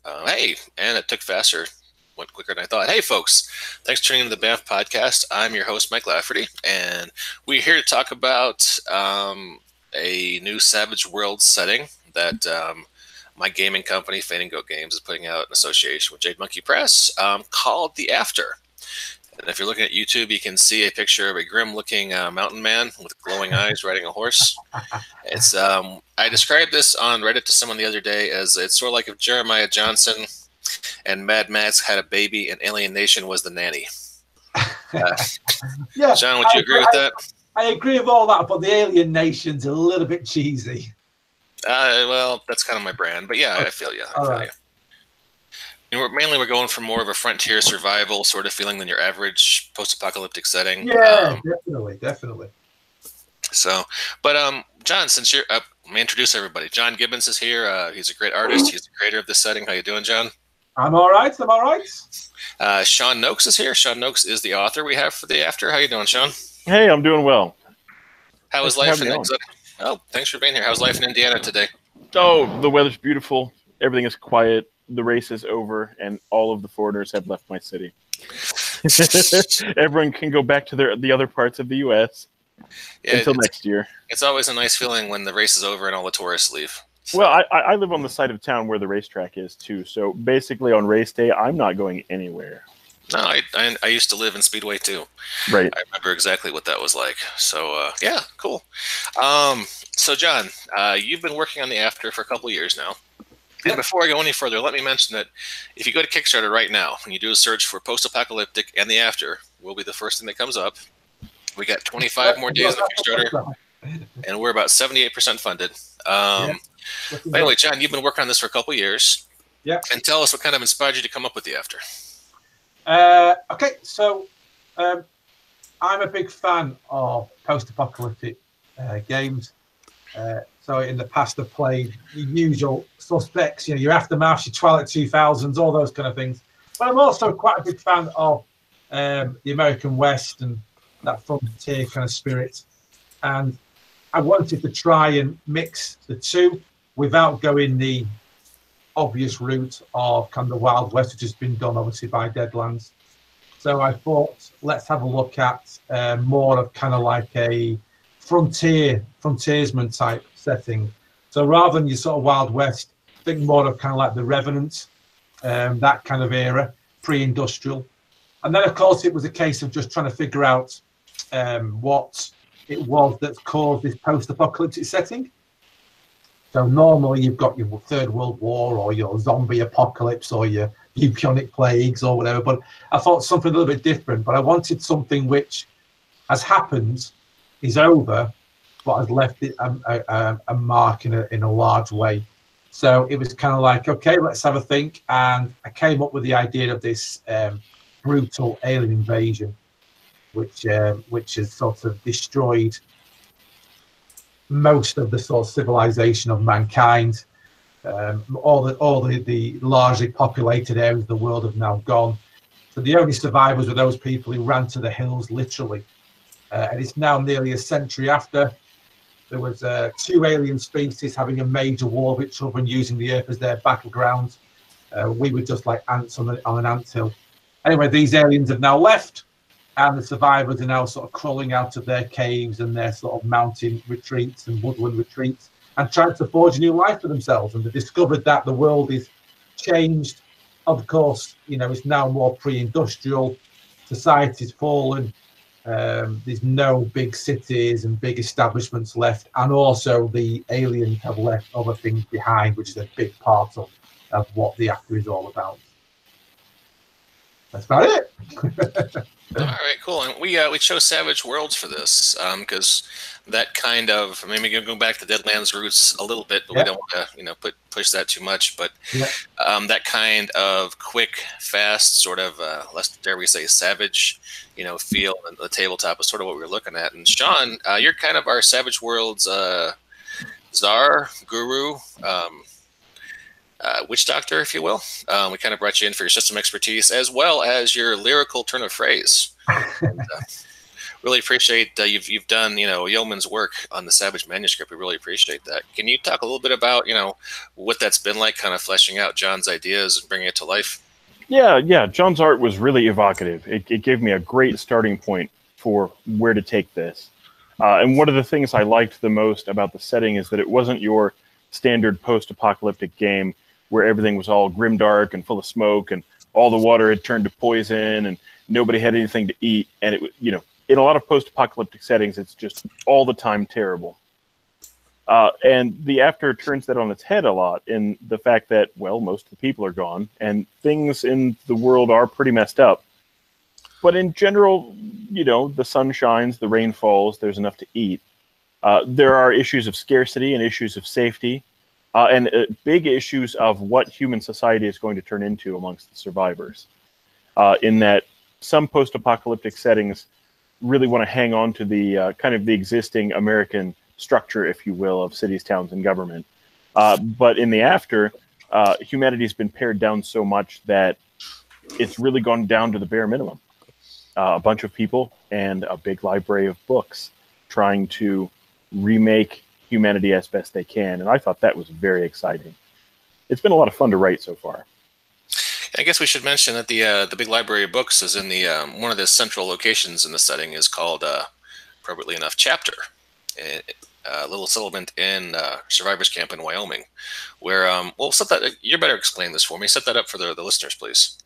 Hey, and it took faster, went quicker than I thought. Hey, folks, thanks for tuning into the BAF podcast. I'm your host, Mike Lafferty, and we're here to talk about a new Savage Worlds setting that my gaming company, Fandango Games, is putting out in association with Jade Monkey Press called The After. And if you're looking at YouTube, you can see a picture of a grim-looking mountain man with glowing eyes riding a horse. It's I described this on Reddit to someone the other day as it's sort of like if Jeremiah Johnson and Mad Max had a baby and Alien Nation was the nanny. Yeah, John, would you agree with that? I agree with all that, but the Alien Nation's a little bit cheesy. Well, that's kind of my brand, but yeah, I feel you. Mainly, we're going for more of a frontier survival sort of feeling than your average post-apocalyptic setting. Yeah, definitely. So, but John, since you're let me introduce everybody. John Gibbons is here. He's a great artist. He's the creator of this setting. How you doing, John? I'm all right. Sean Noakes is here. Sean Noakes is the author we have for The After. How you doing, Sean? Hey, I'm doing well. How is life in Oh, thanks for being here. How's life in Indiana today? Oh, the weather's beautiful. Everything is quiet. The race is over, and all of the foreigners have left my city. Everyone can go back to the other parts of the U.S. until next year. It's always a nice feeling when the race is over and all the tourists leave. So. Well, I live on the side of town where the racetrack is, too. So basically on race day, I'm not going anywhere. No, I used to live in Speedway, too. Right. I remember exactly what that was like. So, yeah, cool. So, John, you've been working on The After for a couple of years now. And before I go any further, let me mention that if you go to Kickstarter right now and you do a search for Post-Apocalyptic and The After, will be the first thing that comes up. We got 25 more days on Kickstarter, and we're about 78% funded. But anyway, John, you've been working on this for a couple of years. Yeah. And tell us what kind of inspired you to come up with The After. Okay, so I'm a big fan of post-apocalyptic games. So in the past, I've played the usual suspects, your Aftermath, your Twilight 2000s, all those kind of things. But I'm also quite a big fan of the American West and that frontier kind of spirit. And I wanted to try and mix the two without going the obvious route of kind of the Wild West, which has been done obviously by Deadlands. So I thought, let's have a look at more of kind of like a frontiersman type setting. So rather than your sort of Wild West, think more of kind of like the Revenant, that kind of era, pre-industrial. And then, of course, it was a case of just trying to figure out what it was that caused this post-apocalyptic setting. So normally you've got your Third World War or your zombie apocalypse or your bubonic plagues or whatever. But I thought something a little bit different. But I wanted something which has happened, is over, but has left it a mark in a large way. So it was kind of like, okay, let's have a think. And I came up with the idea of this brutal alien invasion, which has sort of destroyed most of the sort of civilization of mankind. All the largely populated areas of the world have now gone. So the only survivors were those people who ran to the hills, literally. And it's now nearly a century after. There was two alien species having a major war with each other and using the Earth as their battleground. We were just like ants on an anthill. Anyway, these aliens have now left, and the survivors are now sort of crawling out of their caves and their sort of mountain retreats and woodland retreats and trying to forge a new life for themselves. And they discovered that the world is changed. Of course, it's now more pre-industrial. Society's fallen. There's no big cities and big establishments left. And also the aliens have left other things behind, which is a big part of what The After is all about. That's about it. All right, cool. And we chose Savage Worlds for this because that kind of, maybe go back to Deadlands roots a little bit, but we don't want to push that too much. But that kind of quick, fast, sort of less dare we say savage, feel and the tabletop is sort of what we were looking at. And Sean, you're kind of our Savage Worlds czar, guru. Witch doctor, if you will. We kind of brought you in for your system expertise as well as your lyrical turn of phrase. And, really appreciate you've done yeoman's work on the Savage manuscript. We really appreciate that. Can you talk a little bit about what that's been like, kind of fleshing out John's ideas and bringing it to life? Yeah. John's art was really evocative. It gave me a great starting point for where to take this. And one of the things I liked the most about the setting is that it wasn't your standard post-apocalyptic game where everything was all grimdark and full of smoke and all the water had turned to poison and nobody had anything to eat. And it, in a lot of post-apocalyptic settings, it's just all the time terrible. And the After turns that on its head a lot in the fact that, well, most of the people are gone and things in the world are pretty messed up. But in general, the sun shines, the rain falls, there's enough to eat. There are issues of scarcity and issues of safety, and big issues of what human society is going to turn into amongst the survivors. In that some post-apocalyptic settings really want to hang on to the kind of the existing American structure, if you will, of cities, towns, and government. But in the After, humanity's been pared down so much that it's really gone down to the bare minimum. A bunch of people and a big library of books trying to remake humanity as best they can. And I thought that was very exciting. It's been a lot of fun to write so far. I guess we should mention that the big library of books is in the one of the central locations in the setting is called, appropriately enough, Chapter, a little settlement in survivors camp in Wyoming, where set that. You better explain this for me. Set that up for the listeners, please.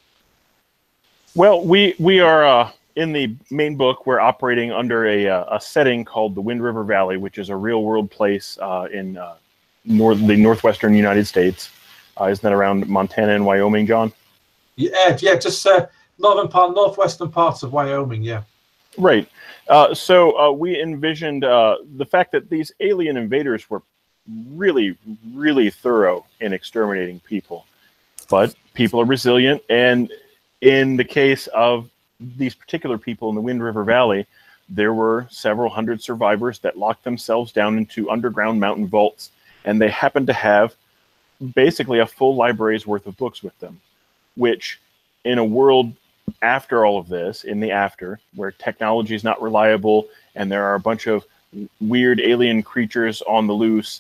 Well, we are in the main book. We're operating under a setting called the Wind River Valley, which is a real world place in the northwestern United States. Isn't that around Montana and Wyoming, John? Yeah, just northwestern parts of Wyoming. Yeah. Right. So we envisioned the fact that these alien invaders were really, really thorough in exterminating people, but people are resilient, and in the case of these particular people in the Wind River Valley, there were several hundred survivors that locked themselves down into underground mountain vaults, and they happened to have basically a full library's worth of books with them, which in a world after all of this, in the After, where technology is not reliable and there are a bunch of weird alien creatures on the loose,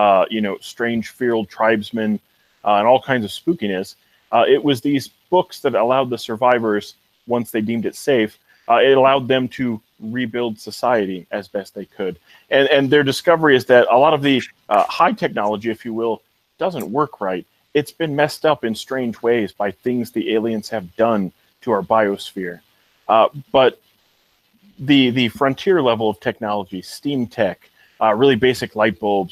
strange feral tribesmen, and all kinds of spookiness, it was these books that allowed the survivors, once they deemed it safe, it allowed them to rebuild society as best they could. And their discovery is that a lot of the high technology, if you will, doesn't work right. It's been messed up in strange ways by things the aliens have done to our biosphere. But the frontier level of technology, steam tech, really basic light bulbs,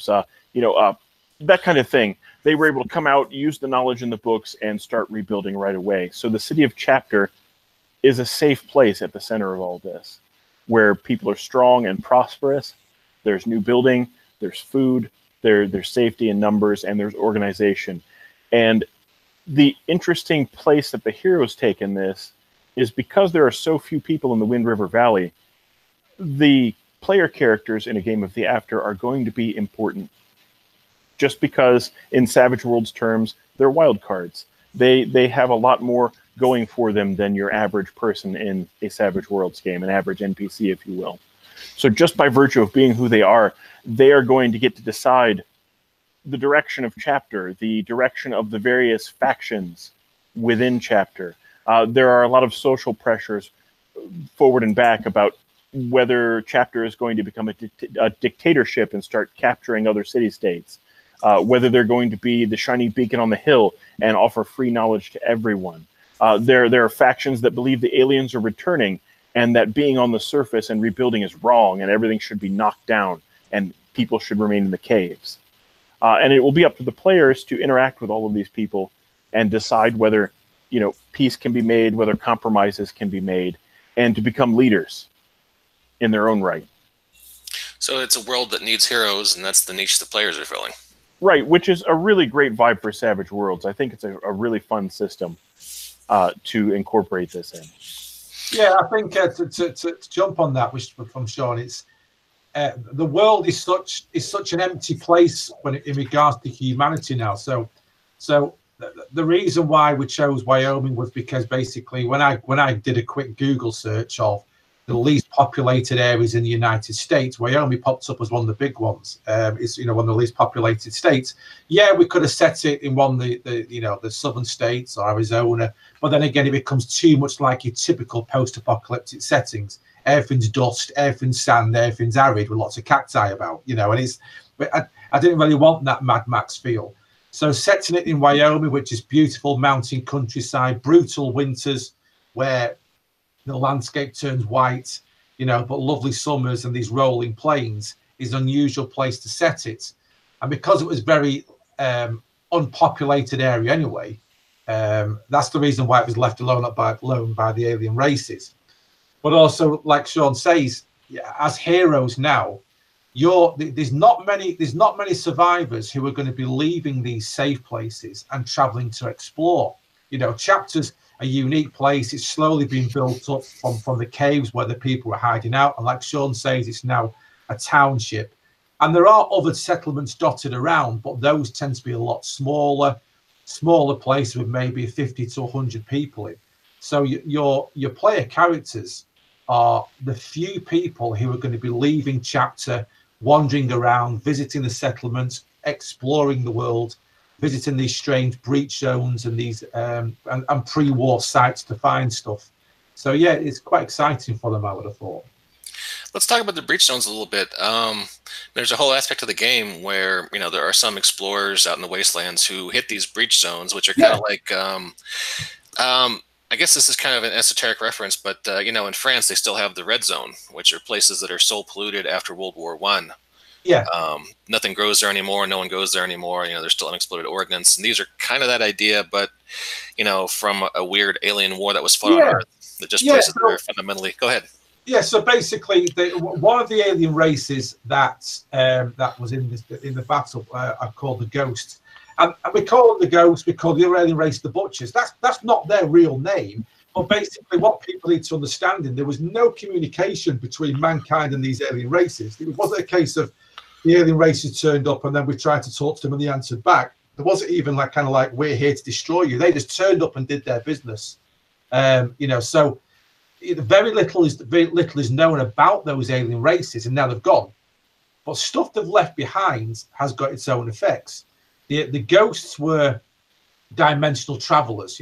that kind of thing, they were able to come out, use the knowledge in the books, and start rebuilding right away. So the city of Chapter is a safe place at the center of all this, where people are strong and prosperous. There's new building, there's food, there's safety in numbers, and there's organization. And the interesting place that the heroes take in this is because there are so few people in the Wind River Valley, the player characters in a game of the After are going to be important. Just because, in Savage Worlds terms, they're wild cards. They have a lot more going for them than your average person in a Savage Worlds game, an average NPC, if you will. So just by virtue of being who they are going to get to decide the direction of Chapter, the direction of the various factions within Chapter. There are a lot of social pressures forward and back about whether Chapter is going to become a dictatorship and start capturing other city-states, whether they're going to be the shining beacon on the hill and offer free knowledge to everyone. There are factions that believe the aliens are returning and that being on the surface and rebuilding is wrong and everything should be knocked down and people should remain in the caves. And it will be up to the players to interact with all of these people and decide whether, peace can be made, whether compromises can be made, and to become leaders in their own right. So it's a world that needs heroes, and that's the niche the players are filling. Right, which is a really great vibe for Savage Worlds. I think it's a really fun system to incorporate this in. Yeah, I think to jump on that, which from Sean, it's the world is such an empty place in regards to humanity now. So the reason why we chose Wyoming was because basically when I did a quick Google search of the least populated areas in the United States. Wyoming pops up as one of the big ones. It's one of the least populated states. Yeah, we could have set it in one of the southern states or Arizona, but then again, it becomes too much like your typical post-apocalyptic settings. Everything's dust, everything's sand, everything's arid with lots of cacti about, and I didn't really want that Mad Max feel. So setting it in Wyoming, which is beautiful mountain countryside, brutal winters where the landscape turns white, but lovely summers and these rolling plains, is an unusual place to set it. And because it was very unpopulated area anyway, that's the reason why it was left alone by the alien races. But also, like Sean says, as heroes now, there's not many survivors who are going to be leaving these safe places and traveling to explore. Chapter's a unique place. It's slowly being built up from the caves where the people were hiding out, and like Sean says, it's now a township. And there are other settlements dotted around, but those tend to be a lot smaller places with maybe 50 to 100 people in. So your player characters are the few people who are going to be leaving Chapter, wandering around, visiting the settlements, exploring the world, visiting these strange breach zones and these and pre-war sites to find stuff. So yeah, it's quite exciting for them, I would have thought. Let's talk about the breach zones a little bit. There's a whole aspect of the game where there are some explorers out in the wastelands who hit these breach zones, which are kind of like I guess this is kind of an esoteric reference, but in France they still have the red zone, which are places that are so polluted after World War I. Yeah. Nothing grows there anymore. No one goes there anymore. There's still unexploded ordnance, and these are kind of that idea, but from a weird alien war that was fought on Earth, that just places that are fundamentally. Go ahead. Yeah. So basically, one of the alien races that was in the battle are called the Ghosts. And we call them the Ghosts, we call the other alien race the Butchers. That's not their real name. But basically what people need to understand is there was no communication between mankind and these alien races. It wasn't a case of the alien races turned up and then we tried to talk to them and they answered back. There wasn't even like we're here to destroy you. They just turned up and did their business. So very little is known about those alien races, and now they've gone. But stuff they've left behind has got its own effects. The Ghosts were dimensional travelers.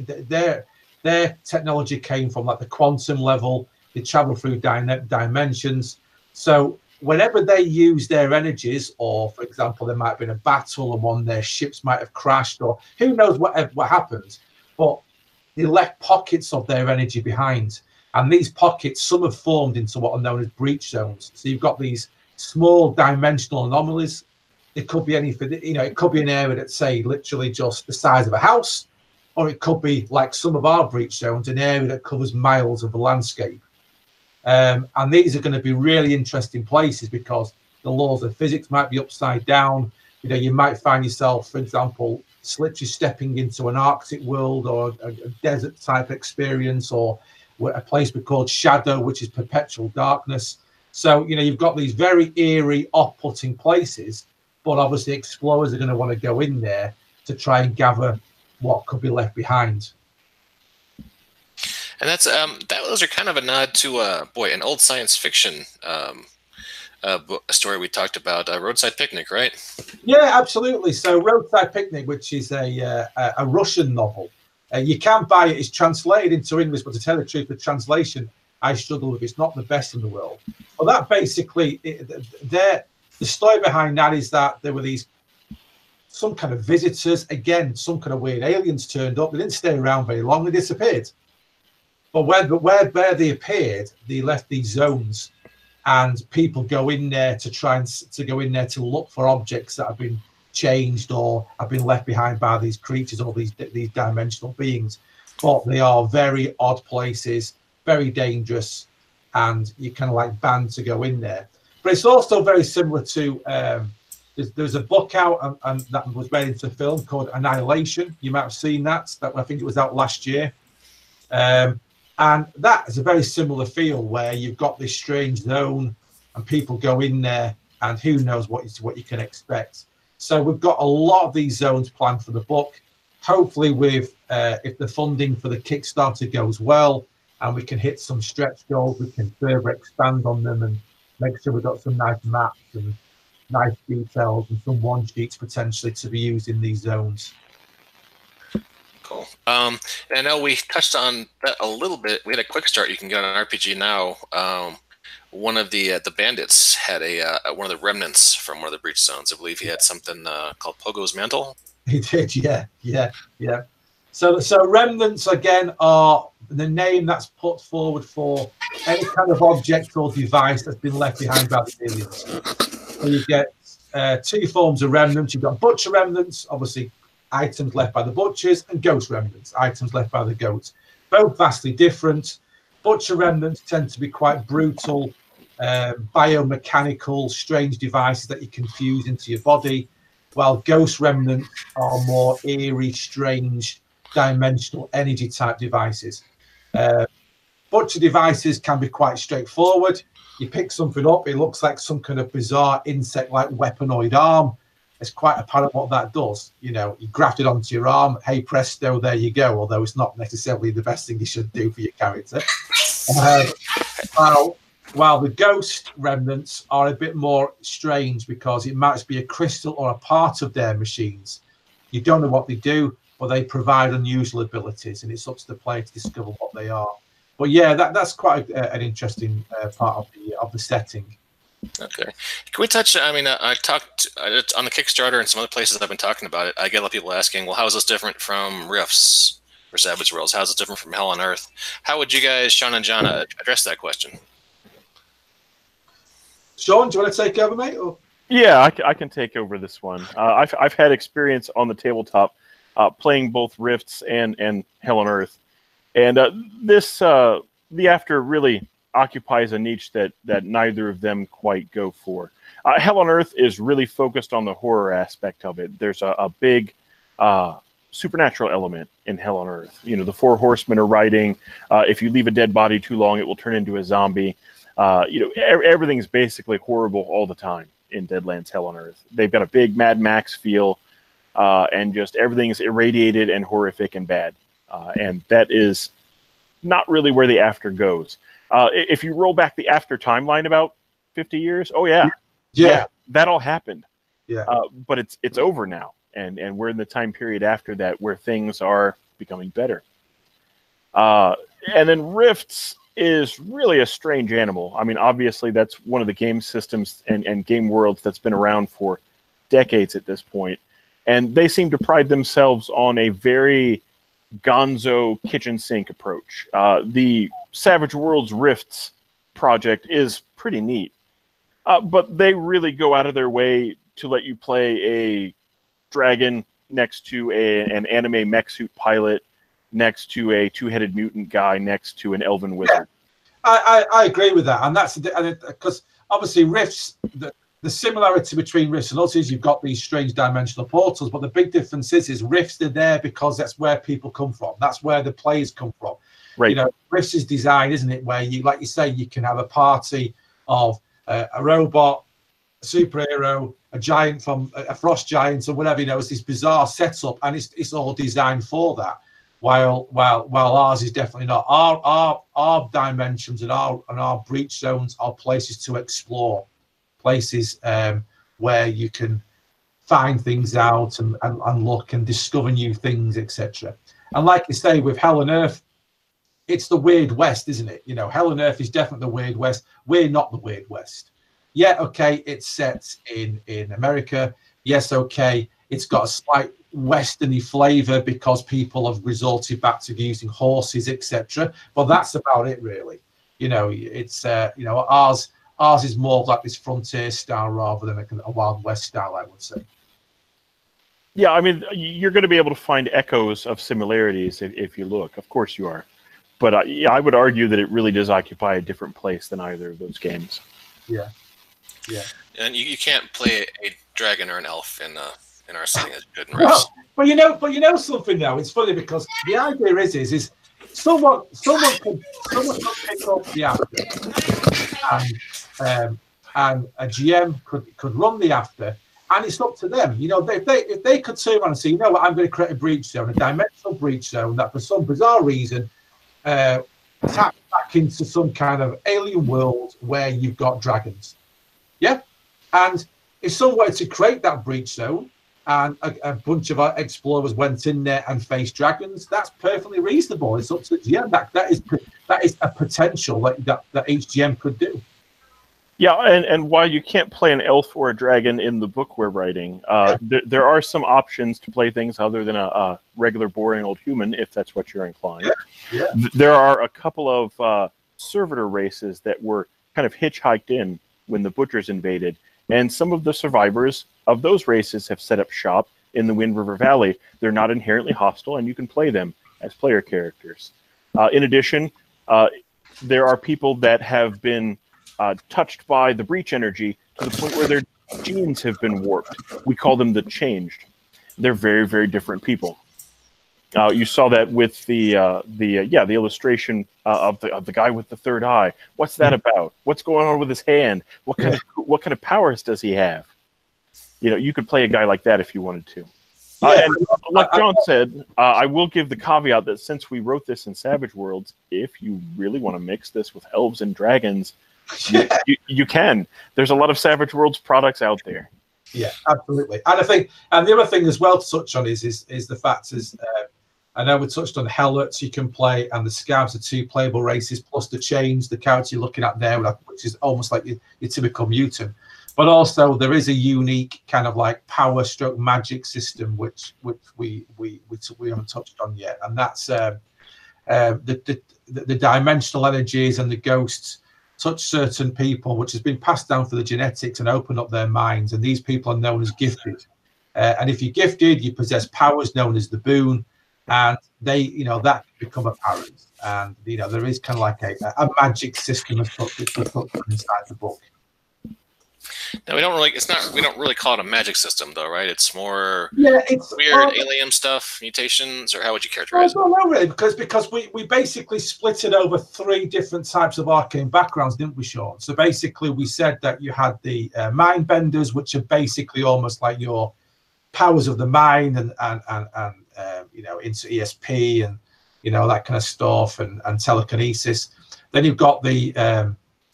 Their technology came from like the quantum level. They travel through dimensions. So whenever they use their energies, or for example, there might have been a battle and one of their ships might have crashed, or who knows what happened, but they left pockets of their energy behind. And these pockets, some have formed into what are known as breach zones. So you've got these small dimensional anomalies. It could be anything, it could be an area that's, say, literally just the size of a house, or it could be like some of our breach zones, an area that covers miles of the landscape. And these are going to be really interesting places because the laws of physics might be upside down. You might find yourself, for example, literally stepping into an Arctic world or a desert type experience, or a place we call Shadow, which is perpetual darkness. So, you've got these very eerie, off-putting places, but obviously explorers are going to want to go in there to try and gather what could be left behind. And that's those are kind of a nod to an old science fiction story we talked about, Roadside Picnic, right? Yeah, absolutely. So Roadside Picnic, which is a Russian novel, you can buy it. It's translated into English, but to tell the truth, the translation I struggle with. It's not the best in the world. But that basically, the story behind that is that there were some kind of visitors, again, some kind of weird aliens turned up. They didn't stay around very long. They disappeared. But where they appeared, they left these zones, and people go in there to look for objects that have been changed or have been left behind by these creatures or these dimensional beings. But they are very odd places, very dangerous, and you kind of like banned to go in there. But it's also very similar to there's a book out and that was made into a film called Annihilation. You might have seen that. I think it was out last year. And that is a very similar feel where you've got this strange zone and people go in there and who knows what you can expect. So we've got a lot of these zones planned for the book. Hopefully with if the funding for the Kickstarter goes well, and we can hit some stretch goals. We can further expand on them and make sure we've got some nice maps and nice details and some one sheets potentially to be used in these zones. Cool. And I know we touched on that a little bit. We had a quick start you can get on RPG Now. One of the bandits had one of the remnants from one of the breach zones. I believe he had something called Pogo's Mantle. He did, yeah. So remnants again are the name that's put forward for any kind of object or device that's been left behind by the aliens. So you get two forms of remnants. You've got butcher remnants, obviously items left by the butchers, and ghost remnants, items left by the goats. Both vastly different. Butcher remnants tend to be quite brutal, biomechanical, strange devices that you can fuse into your body, while ghost remnants are more eerie, strange, dimensional energy type devices. Butcher devices can be quite straightforward. You pick something up, it looks like some kind of bizarre insect-like weaponoid arm. It's quite apparent what that does. You know, you graft it onto your arm, hey presto, there you go, although it's not necessarily the best thing you should do for your character. While the ghost remnants are a bit more strange because it might be a crystal or a part of their machines. You don't know what they do, but they provide unusual abilities, and it's up to the player to discover what they are. But yeah, that's quite an interesting part of the setting. Okay. Can we touch? I mean, I talked on the Kickstarter and some other places I've been talking about it. I get a lot of people asking, well, how is this different from Rifts or Savage Worlds? How is it different from Hell on Earth? How would you guys, Sean and John, address that question? Sean, do you want to take over, mate? Or? Yeah, I can take over this one. I've had experience on the tabletop playing both Rifts and Hell on Earth. And the After really occupies a niche that neither of them quite go for. Hell on Earth is really focused on the horror aspect of it. There's a big supernatural element in Hell on Earth. You know, the four horsemen are riding. If you leave a dead body too long, it will turn into a zombie. You know, everything's basically horrible all the time in Deadlands Hell on Earth. They've got a big Mad Max feel, and just everything's irradiated and horrific and bad. And that is not really where the After goes. If you roll back the After timeline about 50 years, oh yeah, that all happened. Yeah. But it's over now, and we're in the time period after that where things are becoming better. And then Rifts is really a strange animal. I mean, obviously that's one of the game systems and game worlds that's been around for decades at this point, and they seem to pride themselves on a very gonzo kitchen sink approach. The Savage Worlds Rifts project is pretty neat, but they really go out of their way to let you play a dragon next to an anime mech suit pilot, next to a two-headed mutant guy, next to an elven wizard. Yeah, I agree with that, and that's because obviously Rifts, the similarity between Rifts and us is you've got these strange dimensional portals, but the big difference is Rifts are there because that's where people come from. That's where the players come from. Right. You know, Rifts is designed, isn't it, where you, like you say, you can have a party of a robot, a superhero, a giant from a frost giant or whatever. You know, it's this bizarre setup, and it's all designed for that. While ours is definitely not. Our dimensions and our breach zones are places to explore, places where you can find things out and look and discover new things, etc. And like you say, with Hell on Earth, it's the Weird West, isn't it? You know, Hell on Earth is definitely the Weird West. We're not the Weird West. Yeah, okay, it's set in America. Yes, okay, it's got a slight westerny flavor because people have resorted back to using horses, etc. But that's about it, really. You know, it's you know, ours is more like this frontier style rather than a Wild West style, I would say. Yeah, I mean, you're going to be able to find echoes of similarities if you look. Of course you are. But yeah, I would argue that it really does occupy a different place than either of those games. Yeah. And you can't play a dragon or an elf in our setting as good in Rifts. But you know something though. It's funny because the idea is someone could pick up the After, and a GM could run the After, and it's up to them. You know, if they could turn around and say, you know what, I'm going to create a breach zone, a dimensional breach zone that for some bizarre reason tap back into some kind of alien world where you've got dragons. Yeah, and if someone were to create that breach zone and a bunch of our explorers went in there and faced dragons, that's perfectly reasonable. It's up to that is a potential that HGM could do. Yeah, and while you can't play an elf or a dragon in the book we're writing, there are some options to play things other than a regular boring old human, if that's what you're inclined. Yeah. There are a couple of servitor races that were kind of hitchhiked in when the Butchers invaded, and some of the survivors of those races have set up shop in the Wind River Valley. They're not inherently hostile, and you can play them as player characters. In addition, there are people that have been touched by the breach energy to the point where their genes have been warped. We call them the Changed. They're very, very different people. You saw that with the illustration of the guy with the third eye. What's that about? What's going on with his hand? What kind of powers does he have? You could play a guy like that if you wanted to. And like John said, I will give the caveat that since we wrote this in Savage Worlds, if you really want to mix this with elves and dragons, you can. There's a lot of Savage Worlds products out there. Yeah, absolutely. And I think, and the other thing as well to touch on is the fact is, I know we touched on Hellots you can play, and the Scavs are 2 playable races plus the Change, the character you're looking at there, which is almost like your typical mutant. But also there is a unique kind of like power stroke magic system which we haven't touched on yet, and that's the dimensional energies and the ghosts touch certain people, which has been passed down for the genetics and open up their minds. And these people are known as gifted. And if you're gifted, you possess powers known as the boon, and they, that can become apparent. And there is kind of like a magic system as such inside the book. Now we don't really call it a magic system though, right? It's more it's weird alien stuff, mutations, or how would you characterize it? No, really, because we basically split it over 3 different types of arcane backgrounds, didn't we, Sean? So basically we said that you had the mind benders, which are basically almost like your powers of the mind and into ESP and that kind of stuff and telekinesis. Then you've got the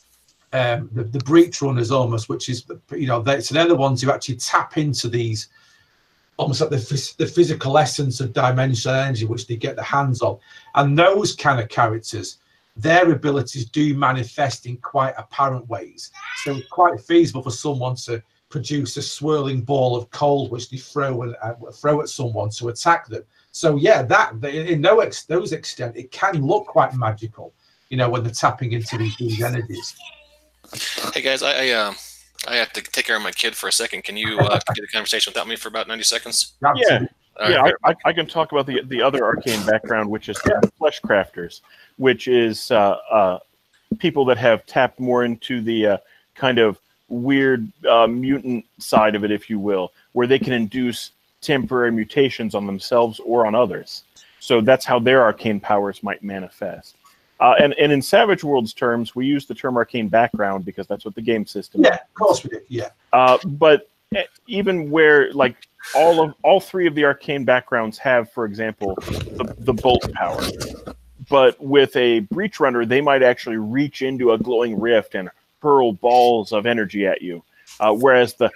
breach runners almost, which is so they're the ones who actually tap into these almost like the physical essence of dimensional energy, which they get their hands on. And those kind of characters, their abilities do manifest in quite apparent ways. So it's quite feasible for someone to produce a swirling ball of cold which they throw at someone to attack them. So in those extent it can look quite magical, when they're tapping into these energies. Hey guys, I have to take care of my kid for a second. Can you get a conversation without me for about 90 seconds? Yeah, I can talk about the other arcane background, which is the Flesh Crafters, which is people that have tapped more into the kind of weird mutant side of it, if you will, where they can induce temporary mutations on themselves or on others. So that's how their arcane powers might manifest. And in Savage Worlds terms, we use the term arcane background because that's what the game system is. Yeah, of course we do. Yeah. But even where like all 3 of the arcane backgrounds have, for example, the bolt power, but with a breach runner, they might actually reach into a glowing rift and hurl balls of energy at you, whereas the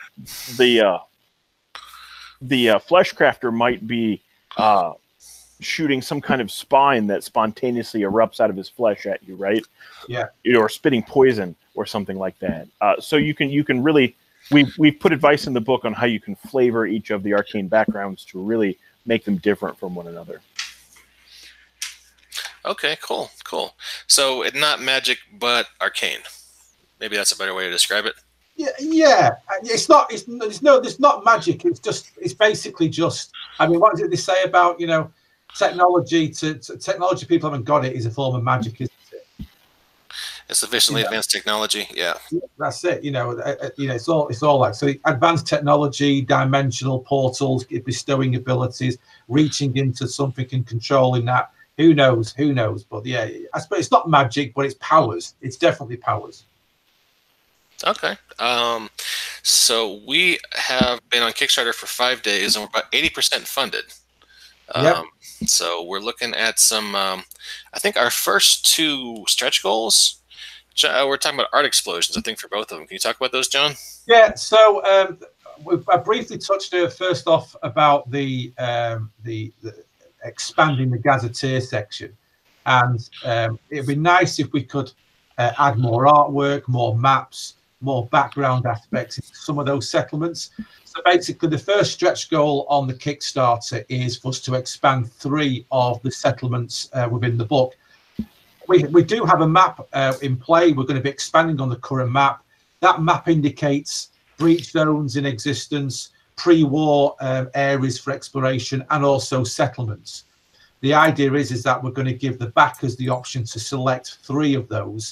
Flesh Crafter might be shooting some kind of spine that spontaneously erupts out of his flesh at you, right? Yeah. Or spitting poison or something like that. So you can really, we've put advice in the book on how you can flavor each of the arcane backgrounds to really make them different from one another. Okay, cool. So it's not magic, but arcane. Maybe that's a better way to describe it. Yeah. It's not magic. It's basically just. I mean, what did they say about technology? Technology people haven't got it is a form of magic, isn't it? It's sufficiently advanced technology. Yeah, that's it. It's all like so. Advanced technology, dimensional portals, bestowing abilities, reaching into something and controlling that. Who knows? But yeah, I suppose it's not magic, but it's powers. It's definitely powers. Okay. So we have been on Kickstarter for 5 days, and we're about 80% funded. Yep. So we're looking at some, I think our first two stretch goals, we're talking about art explosions, I think, for both of them. Can you talk about those, John? Yeah, so I briefly touched first off about the expanding the gazetteer section, and it'd be nice if we could add more artwork, more maps, more background aspects into some of those settlements. So basically, the first stretch goal on the Kickstarter is for us to expand 3 of the settlements within the book. We do have a map in play. We're going to be expanding on the current map. That map indicates breach zones in existence, pre-war areas for exploration, and also settlements. The idea is that we're going to give the backers the option to select 3 of those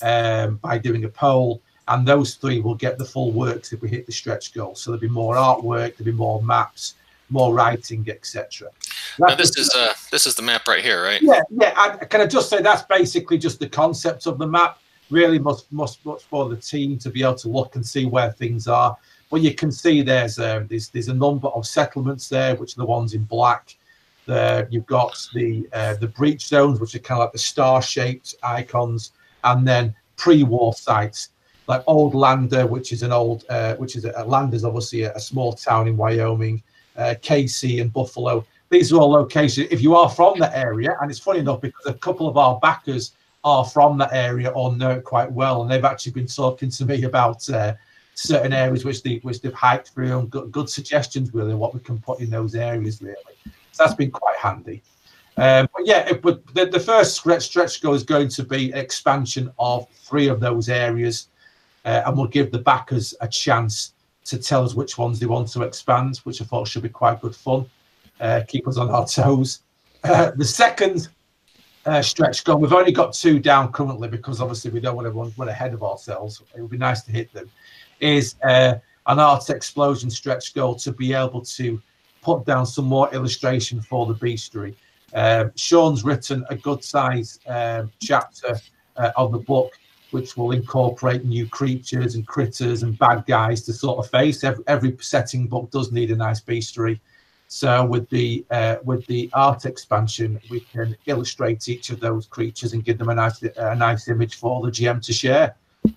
by doing a poll, and those 3 will get the full works if we hit the stretch goal. So there'll be more artwork, there'll be more maps, more writing, etc. Now this is the map right here, right? Yeah. Can I just say that's basically just the concept of the map. Really much for the team to be able to look and see where things are. But you can see there's a number of settlements there, which are the ones in black. You've got the breach zones, which are kind of like the star-shaped icons, and then pre-war sites like Old Lander, which is Lander's obviously a small town in Wyoming, Casey and Buffalo. These are all locations. If you are from that area, and it's funny enough because a couple of our backers are from that area or know it quite well, and they've actually been talking to me about certain areas which they've hiked through, and good suggestions really what we can put in those areas really. So that's been quite handy. But yeah, the first stretch goal is going to be an expansion of 3 of those areas, and we'll give the backers a chance to tell us which ones they want to expand, which I thought should be quite good fun. Keep us on our toes. The second stretch goal, we've only got 2 down currently because obviously we don't want to run ahead of ourselves. It would be nice to hit them. Is an art explosion stretch goal to be able to put down some more illustration for the bestiary. Sean's written a good size chapter of the book which will incorporate new creatures and critters and bad guys to sort of face. Every setting book does need a nice bestiary. So with the art expansion, we can illustrate each of those creatures and give them a nice image for the GM to share.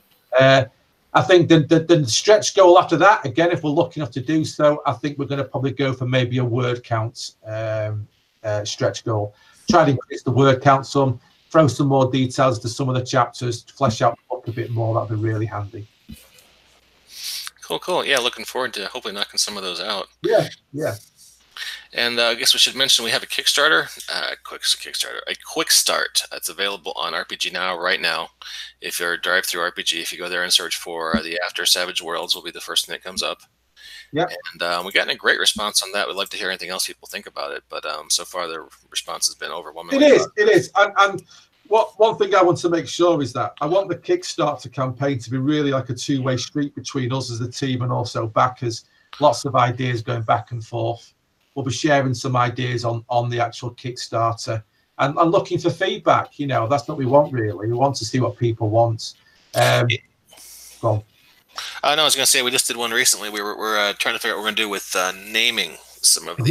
I think the stretch goal after that, again, if we're lucky enough to do so, I think we're going to probably go for maybe a word count stretch goal. Try to increase the word count some, throw some more details to some of the chapters, flesh out the book a bit more. That'd be really handy. Cool. Yeah, looking forward to hopefully knocking some of those out. Yeah. And I guess we should mention we have a Kickstarter, a quick start that's available on RPG Now right now. If you're a drive-through RPG, if you go there and search for the After Savage Worlds, will be the first thing that comes up. Yeah. And we've gotten a great response on that. We'd love to hear anything else people think about it, but so far the response has been overwhelmingly. It is. And one thing I want to make sure is that I want the Kickstarter campaign to be really like a 2-way street between us as a team and also backers. Lots of ideas going back and forth. We'll be sharing some ideas on the actual Kickstarter and looking for feedback. You know, that's what we want really. We want to see what people want. Go on. No, I was going to say we just did one recently. We're trying to figure out what we're going to do with naming some of the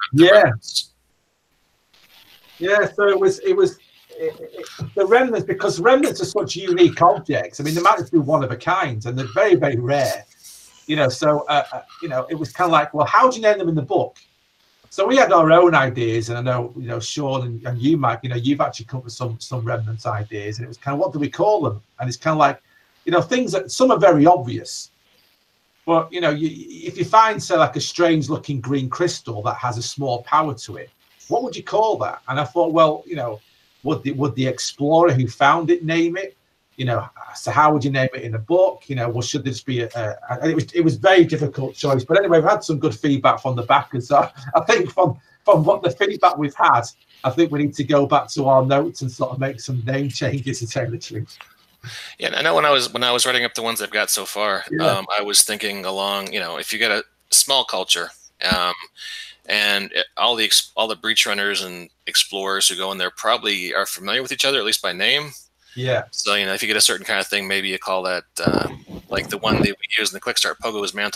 So it was the remnants, because remnants are such unique objects. I mean, they might just be one of a kind, and they're very, very rare. You know, so it was kind of like, well, how do you name them in the book? So we had our own ideas, and I know, Sean and you, Mike, you've actually come up with some remnants ideas, and it was kind of, what do we call them? And it's kind of like, things that some are very obvious, but if you find, say, like a strange looking green crystal that has a small power to it, what would you call that? And I thought, well, would the explorer who found it name it? So how would you name it in a book? Well, should this be it was very difficult choice. But anyway, we've had some good feedback from the backers. So I think from what the feedback we've had, I think we need to go back to our notes and sort of make some name changes to tell the truth. Yeah, I know when I was writing up the ones I've got so far, I was thinking along, if you get a small culture, and all the breach runners and explorers who go in there probably are familiar with each other, at least by name. Yeah. So, if you get a certain kind of thing, maybe you call that, like the one that we use in the Quick Start, Pogo's Mantle.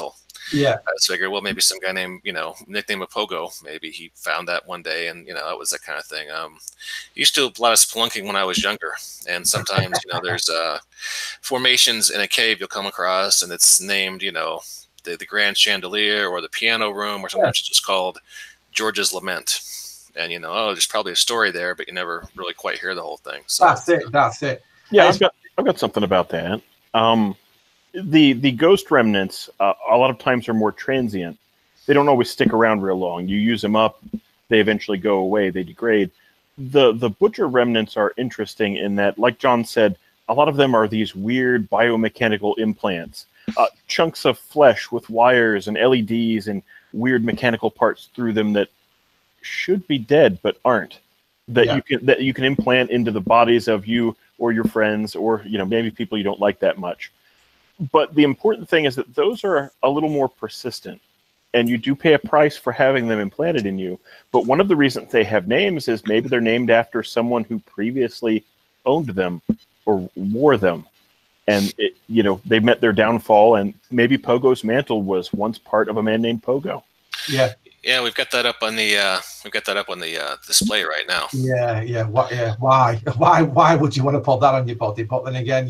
Yeah. I just figured, well, maybe some guy named, nickname of Pogo, maybe he found that one day, and that was that kind of thing. Used to do a lot of spelunking when I was younger, and sometimes there's formations in a cave you'll come across, and it's named the Grand Chandelier or the Piano Room, or sometimes it's just called George's Lament. And there's probably a story there, but you never really quite hear the whole thing. So That's it. Yeah, I've got something about that. The ghost remnants a lot of times are more transient. They don't always stick around real long. You use them up, they eventually go away, they degrade. The butcher remnants are interesting in that, like John said, a lot of them are these weird biomechanical implants, chunks of flesh with wires and LEDs and weird mechanical parts through them that should be dead but aren't. That you can implant into the bodies of you or your friends, or maybe people you don't like that much. But the important thing is that those are a little more persistent, and you do pay a price for having them implanted in you. But one of the reasons they have names is maybe they're named after someone who previously owned them or wore them, and they met their downfall. And maybe Pogo's mantle was once part of a man named Pogo. Yeah, we've got that up on the display right now. Yeah. Why would you want to put that on your body? But then again,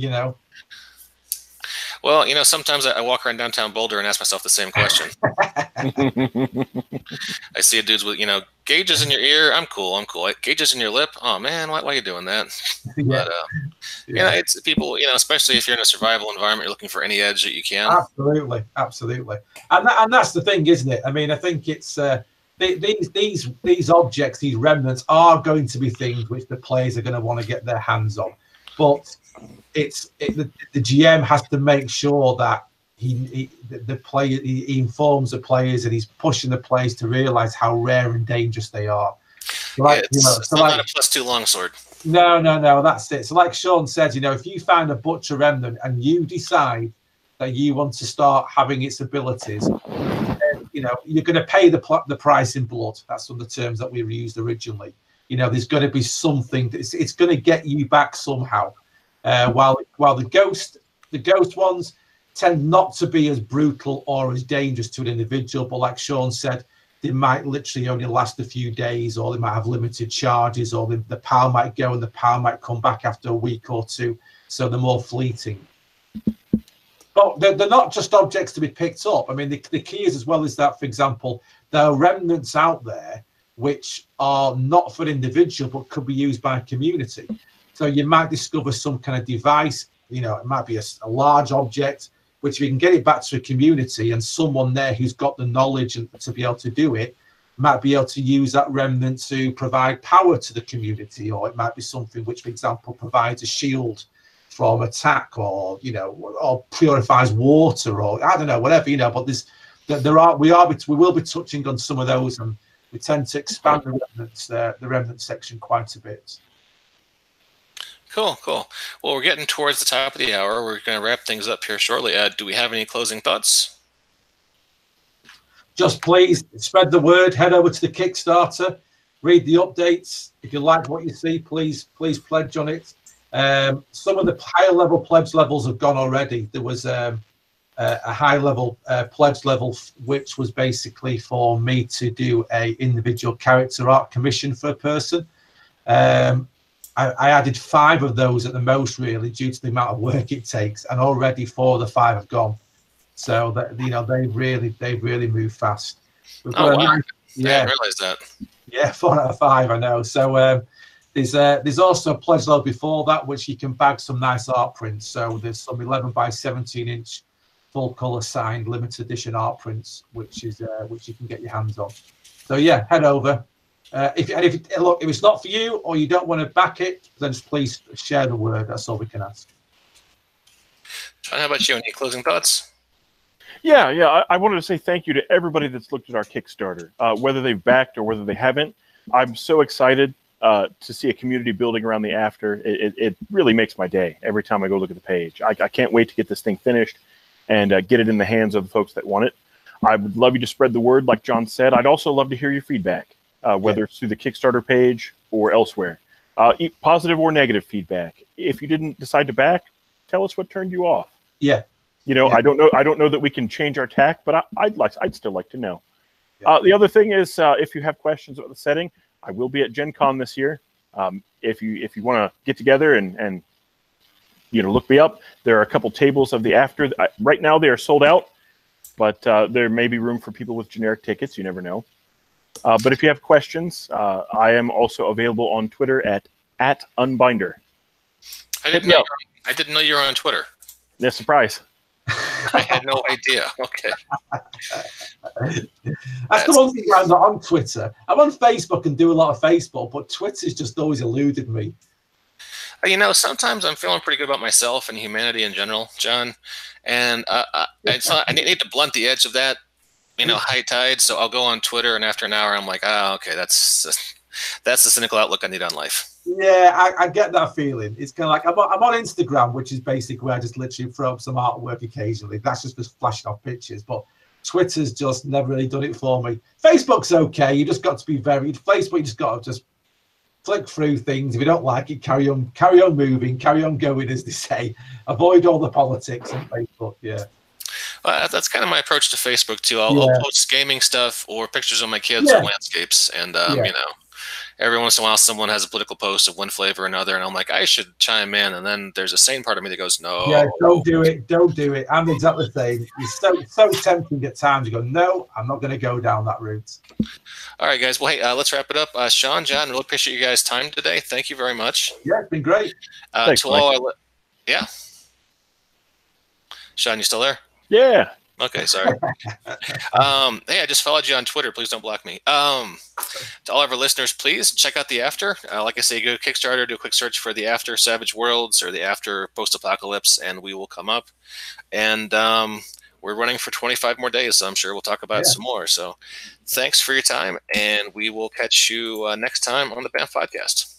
Well, sometimes I walk around downtown Boulder and ask myself the same question. I see a dudes with, gauges in your ear. I'm cool. Gauges in your lip. Oh man, why are you doing that? But it's people, especially if you're in a survival environment, you're looking for any edge that you can. Absolutely. And that's the thing, isn't it? I mean, I think it's these objects, these remnants, are going to be things which the players are going to want to get their hands on, but the GM has to make sure that he informs the players, and he's pushing the players to realize how rare and dangerous they are. It's not a +2 longsword. No, that's it. So like Sean said, if you find a butcher remnant and you decide that you want to start having its abilities, then, you're going to pay the price in blood. That's one of the terms that we used originally. There's going to be something it's going to get you back somehow. While the ghost ones tend not to be as brutal or as dangerous to an individual, but like Sean said, they might literally only last a few days, or they might have limited charges, or the power might go and the power might come back after a week or two, so they're more fleeting. But they're not just objects to be picked up. I mean, the key is, as well as that, for example, there are remnants out there which are not for an individual but could be used by a community. So you might discover some kind of device, it might be a large object, which if you can get it back to a community and someone there who's got the knowledge and to be able to do it, might be able to use that remnant to provide power to the community, or it might be something which, for example, provides a shield from attack, or or purifies water, or I don't know, whatever, but we will be touching on some of those, and we tend to expand the remnant section quite a bit. Cool. Well, we're getting towards the top of the hour. We're going to wrap things up here shortly. Do we have any closing thoughts? Just please spread the word. Head over to the Kickstarter. Read the updates. If you like what you see, please pledge on it. Some of the higher level pledge levels have gone already. There was a high level pledge level, which was basically for me to do a individual character art commission for a person. I added 5 of those at the most, really, due to the amount of work it takes, and already 4 of the 5 have gone. So that they've really moved fast. Wow! I didn't realize that. Yeah, 4 out of 5, I know. So there's also a pledge level before that, which you can bag some nice art prints. So there's some 11 by 17 inch full color signed limited edition art prints, which you can get your hands on. So yeah, head over. If it's not for you, or you don't want to back it, then just please share the word. That's all we can ask. Sean, how about you? Any closing thoughts? Yeah. I wanted to say thank you to everybody that's looked at our Kickstarter, whether they've backed or whether they haven't. I'm so excited to see a community building around the after. It really makes my day every time I go look at the page. I can't wait to get this thing finished and get it in the hands of the folks that want it. I would love you to spread the word, like John said. I'd also love to hear your feedback. Whether it's through the Kickstarter page or elsewhere. Positive or negative feedback. If you didn't decide to back, tell us what turned you off. Yeah. Yeah. I don't know that we can change our tack, but I'd still like to know. Yeah. The other thing is, if you have questions about the setting, I will be at Gen Con this year. If you want to get together and look me up, there are a couple tables of the after. Right now they are sold out, but there may be room for people with generic tickets. You never know. But if you have questions, I am also available on Twitter at Unbinder. I didn't know you were on Twitter. Yeah, surprise. I had no idea. Okay. That's the one thing I'm not on Twitter. I'm on Facebook and do a lot of Facebook, but Twitter's just always eluded me. Sometimes I'm feeling pretty good about myself and humanity in general, John, and I need to blunt the edge of that, high tide. So I'll go on Twitter, and after an hour, I'm like, okay, that's the cynical outlook I need on life. Yeah, I get that feeling. It's kind of like I'm on Instagram, which is basically where I just literally throw up some artwork occasionally. That's just flashing off pictures. But Twitter's just never really done it for me. Facebook's okay. You just got to be Facebook. You just got to just flick through things. If you don't like it, carry on moving, carry on going, as they say. Avoid all the politics on Facebook. Yeah. That's kind of my approach to Facebook too. I'll post gaming stuff or pictures of my kids or landscapes, and every once in a while someone has a political post of one flavor or another, and I'm like, I should chime in, and then there's a sane part of me that goes, no. Yeah, don't do it. I'm exactly the same. It's so tempting at times. You go, no, I'm not going to go down that route. All right, guys. Well, hey, let's wrap it up. Sean, John, really appreciate you guys' time today. Thank you very much. Yeah, it's been great. Thanks, to all yeah. Sean, you still there? Yeah. Okay, sorry. Hey, I just followed you on Twitter. Please don't block me. To all of our listeners, please check out The After. Like I say, go to Kickstarter, do a quick search for The After Savage Worlds or The After Post-Apocalypse, and we will come up. And we're running for 25 more days, so I'm sure we'll talk about it some more. So thanks for your time, and we will catch you next time on the BAMF Podcast.